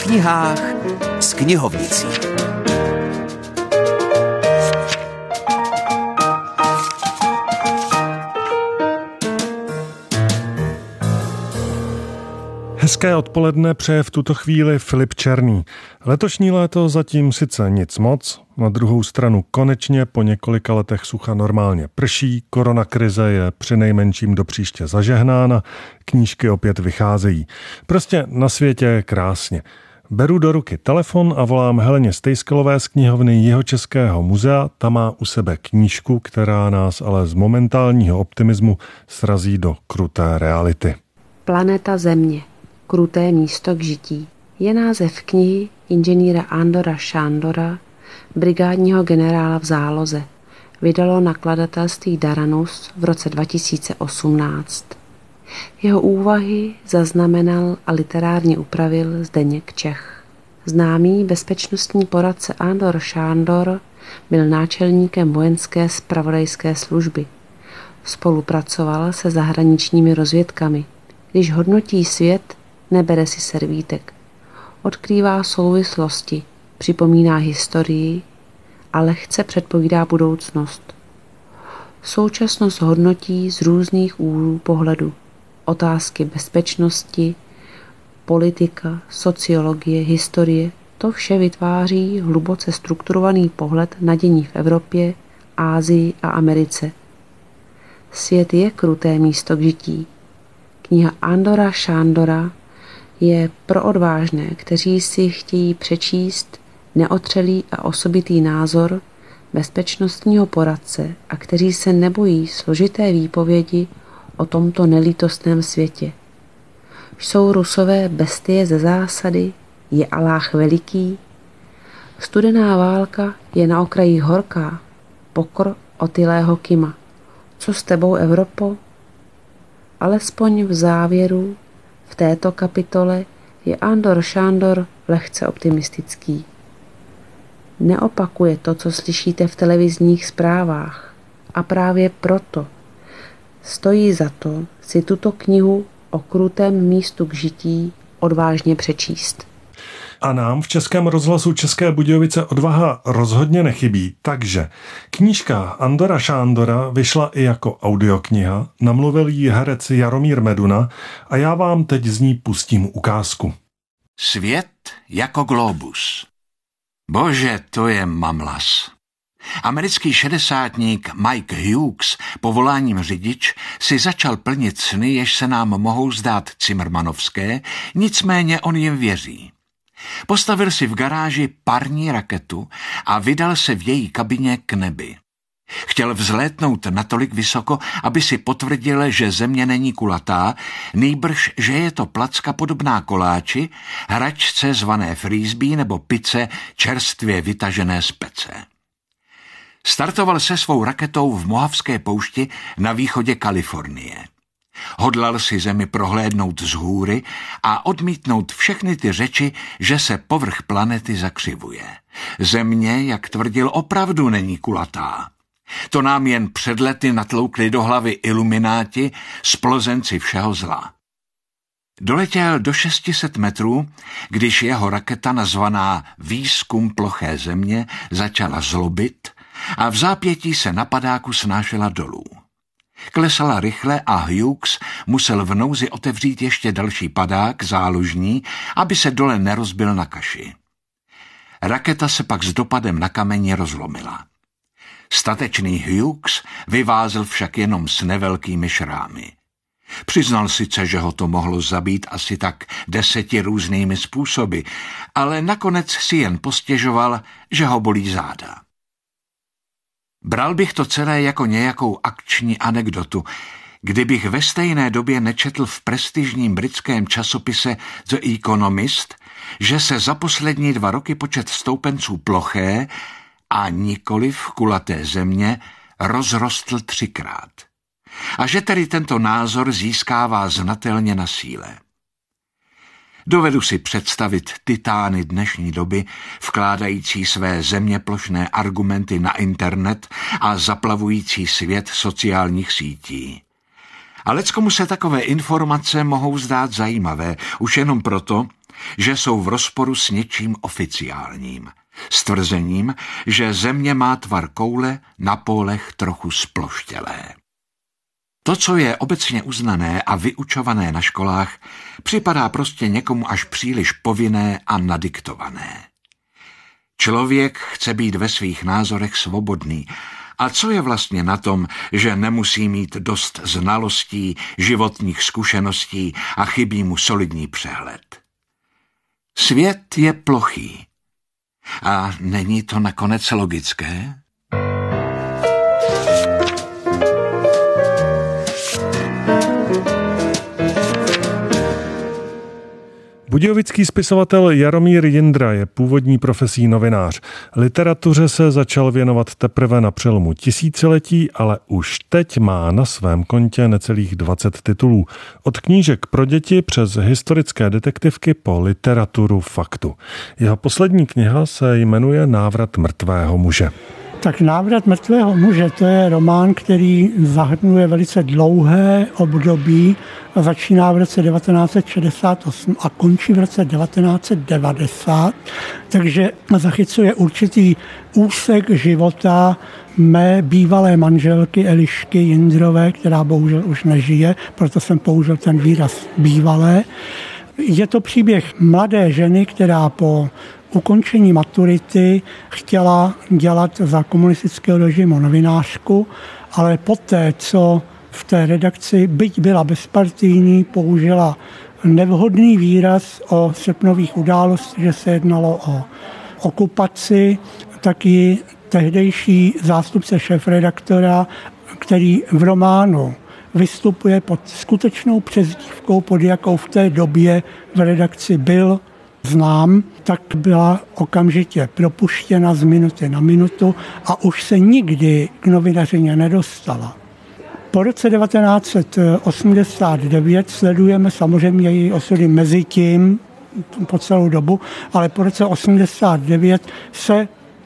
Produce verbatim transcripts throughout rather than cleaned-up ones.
v knihách s knihovnicí. Hezké odpoledne přeje v tuto chvíli Filip Černý. Letošní léto zatím sice nic moc, na druhou stranu konečně po několika letech sucha normálně prší, koronakrize je přinejmenším do příště zažehnána, knížky opět vycházejí. Prostě na světě je krásně. Beru do ruky telefon a volám Heleně Stejskalové z knihovny Jihočeského muzea. Ta má u sebe knížku, která nás ale z momentálního optimismu srazí do kruté reality. Planeta Země. Kruté místo k žití je název knihy inženýra Andora Šándora, brigádního generála v záloze. Vydalo nakladatelství Daranus v roce dva tisíce osmnáct. Jeho úvahy zaznamenal a literárně upravil Zdeněk Čech. Známý bezpečnostní poradce Andor Šándor byl náčelníkem vojenské zpravodajské služby. Spolupracoval se zahraničními rozvědkami. Když hodnotí svět, nebere si servítek. Odkrývá souvislosti, připomíná historii a lehce předpovídá budoucnost. Současnost hodnotí z různých úhlů pohledu. Otázky bezpečnosti, politika, sociologie, historie, to vše vytváří hluboce strukturovaný pohled na dění v Evropě, Asii a Americe. Svět je kruté místo k žití. Kniha Andora Šándora je pro odvážné, kteří si chtějí přečíst neotřelý a osobitý názor bezpečnostního poradce a kteří se nebojí složité výpovědi o tomto nelítostném světě. Jsou Rusové bestie ze zásady? Je Aláh veliký? Studená válka je na okraji horká, pokor Otilého Kima. Co s tebou, Evropo? Alespoň v závěru v této kapitole je Andor Šándor lehce optimistický. Neopakuje to, co slyšíte v televizních zprávách, a právě proto stojí za to si tuto knihu o krutém místu k žití odvážně přečíst. A nám v Českém rozhlasu České Budějovice odvaha rozhodně nechybí, takže knížka Andora Šándora vyšla i jako audiokniha, namluvil ji herec Jaromír Meduna a já vám teď z ní pustím ukázku. Svět jako globus. Bože, to je mamlas. Americký šedesátník Mike Hughes, povoláním řidič, si začal plnit sny, jež se nám mohou zdát cimrmanovské, nicméně on jim věří. Postavil si v garáži parní raketu a vydal se v její kabině k nebi. Chtěl vzlétnout natolik vysoko, aby si potvrdil, že země není kulatá, nýbrž, že je to placka podobná koláči, hračce zvané frisbee nebo pice čerstvě vytažené z pece. Startoval se svou raketou v Mohavské poušti na východě Kalifornie. Hodlal si zemi prohlédnout z hůry a odmítnout všechny ty řeči, že se povrch planety zakřivuje. Země, jak tvrdil, opravdu není kulatá. To nám jen před lety natloukli do hlavy ilumináti, splozenci všeho zla. Doletěl do šesti set metrů, když jeho raketa nazvaná Výzkum ploché země začala zlobit a v zápětí se na padáku snášela dolů. Klesala rychle a Hughes musel v nouzi otevřít ještě další padák, záložní, aby se dole nerozbil na kaši. Raketa se pak s dopadem na kameni rozlomila. Statečný Hughes vyvázl však jenom s nevelkými šrámy. Přiznal sice, že ho to mohlo zabít asi tak deseti různými způsoby, ale nakonec si jen postěžoval, že ho bolí záda. Bral bych to celé jako nějakou akční anekdotu, kdybych ve stejné době nečetl v prestižním britském časopise The Economist, že se za poslední dva roky počet stoupenců ploché a nikoliv kulaté země rozrostl třikrát. A že tedy tento názor získává znatelně na síle. Dovedu si představit titány dnešní doby, vkládající své zeměplošné argumenty na internet a zaplavující svět sociálních sítí. A leckomu se takové informace mohou zdát zajímavé, už jenom proto, že jsou v rozporu s něčím oficiálním. S tvrzením, že země má tvar koule, na pólech trochu sploštělé. To, co je obecně uznané a vyučované na školách, připadá prostě někomu až příliš povinné a nadiktované. Člověk chce být ve svých názorech svobodný. A co je vlastně na tom, že nemusí mít dost znalostí, životních zkušeností a chybí mu solidní přehled? Svět je plochý. A není to nakonec logické? Budějovický spisovatel Jaromír Jindra je původní profesí novinář. Literatuře se začal věnovat teprve na přelomu tisíciletí, ale už teď má na svém kontě necelých dvacet titulů. Od knížek pro děti přes historické detektivky po literaturu faktu. Jeho poslední kniha se jmenuje Návrat mrtvého muže. Tak Návrat mrtvého muže, to je román, který zahrnuje velice dlouhé období. Začíná v roce devatenáct set šedesát osm a končí v roce devatenáct set devadesát, takže zachycuje určitý úsek života mé bývalé manželky Elišky Jindrové, která bohužel už nežije, proto jsem použil ten výraz bývalé. Je to příběh mladé ženy, která po ukončení maturity chtěla dělat za komunistického režimu novinářku, ale poté, co v té redakci, byť byla bezpartijní, použila nevhodný výraz o srpnových událostech, že se jednalo o okupaci, tak ji tehdejší zástupce šéfredaktora, který v románu vystupuje pod skutečnou přezdívkou, pod jakou v té době v redakci byl znám, tak byla okamžitě propuštěna z minuty na minutu a už se nikdy k novinařině nedostala. Po roce devatenáct set osmdesát devět sledujeme samozřejmě její osudy mezi tím po celou dobu, ale po roce osmdesát devět se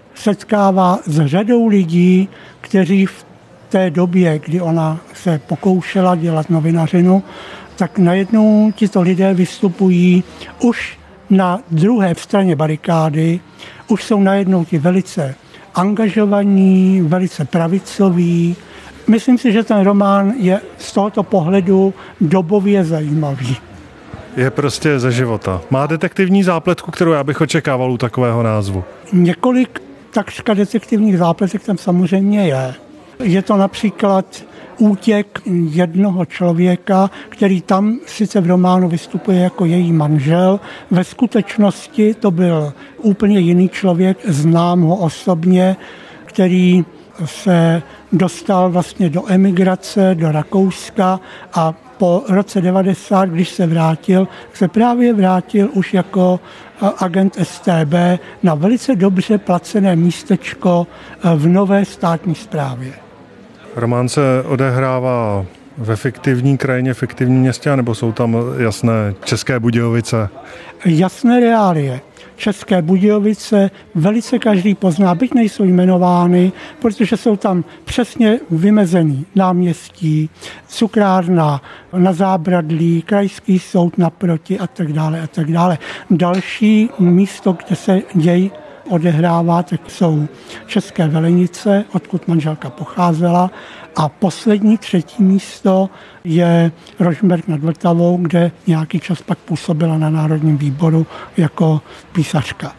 setkává s řadou lidí, kteří v té době, kdy ona se pokoušela dělat novinařinu, tak najednou tito lidé vystupují už na druhé straně barikády, už jsou najednou ti velice angažovaní, velice pravicoví. Myslím si, že ten román je z tohoto pohledu dobově zajímavý. Je prostě ze života. Má detektivní zápletku, kterou já bych očekával u takového názvu. Několik takřka detektivních zápletek tam samozřejmě je. Je to například útěk jednoho člověka, který tam sice v románu vystupuje jako její manžel. Ve skutečnosti to byl úplně jiný člověk, znám ho osobně, který se dostal vlastně do emigrace, do Rakouska a po roce devadesát, když se vrátil, se právě vrátil už jako agent S T B na velice dobře placené místečko v nové státní správě. Román se odehrává ve fiktivní krajině, fiktivním městě, nebo jsou tam jasné České Budějovice? Jasné reálie. České Budějovice velice každý pozná, byť nejsou jmenovány, protože jsou tam přesně vymezený náměstí, cukrárna na Zábradlí, krajský soud naproti a tak dále a tak dále. Další místo, kde se děj odehrává, tak jsou České Velenice, odkud manželka pocházela, a poslední, třetí místo je Rožmberk nad Vltavou, kde nějaký čas pak působila na Národním výboru jako písařka.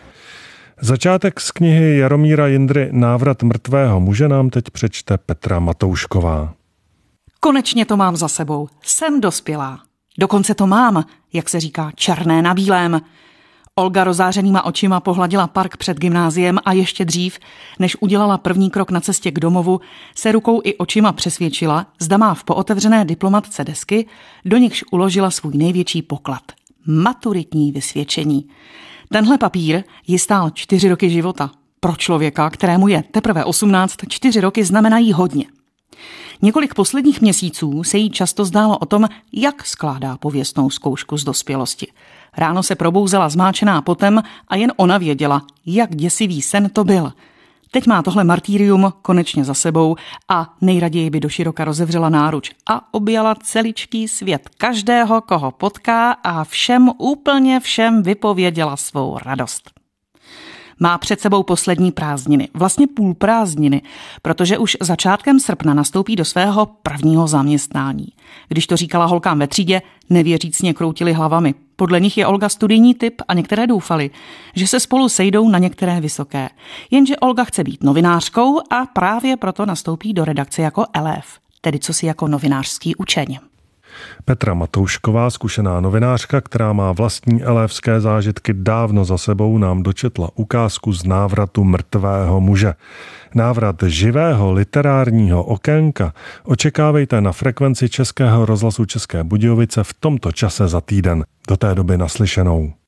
Začátek z knihy Jaromíra Jindry Návrat mrtvého muže nám teď přečte Petra Matoušková. Konečně to mám za sebou. Jsem dospělá. Dokonce to mám, jak se říká, černé na bílém. Olga rozářenýma očima pohladila park před gymnáziem a ještě dřív, než udělala první krok na cestě k domovu, se rukou i očima přesvědčila, zda má v pootevřené diplomatce desky, do nichž uložila svůj největší poklad. Maturitní vysvědčení. Tenhle papír ji stál čtyři roky života. Pro člověka, kterému je teprve osmnáct, čtyři roky znamenají hodně. Několik posledních měsíců se jí často zdálo o tom, jak skládá pověstnou zkoušku z dospělosti. Ráno se probouzela zmáčená potem a jen ona věděla, jak děsivý sen to byl. Teď má tohle martýrium konečně za sebou a nejraději by doširoka rozevřela náruč a objala celičký svět každého, koho potká a všem, úplně všem vypověděla svou radost. Má před sebou poslední prázdniny, vlastně půl prázdniny, protože už začátkem srpna nastoupí do svého prvního zaměstnání. Když to říkala holkám ve třídě, nevěřícně kroutili hlavami. Podle nich je Olga studijní typ a některé doufali, že se spolu sejdou na některé vysoké. Jenže Olga chce být novinářkou a právě proto nastoupí do redakce jako elév, tedy cosi jako novinářský učeň. Petra Matoušková, zkušená novinářka, která má vlastní elévské zážitky dávno za sebou, nám dočetla ukázku z návratu mrtvého muže. Návrat živého literárního okénka očekávejte na frekvenci Českého rozhlasu České Budějovice v tomto čase za týden. Do té doby naslyšenou.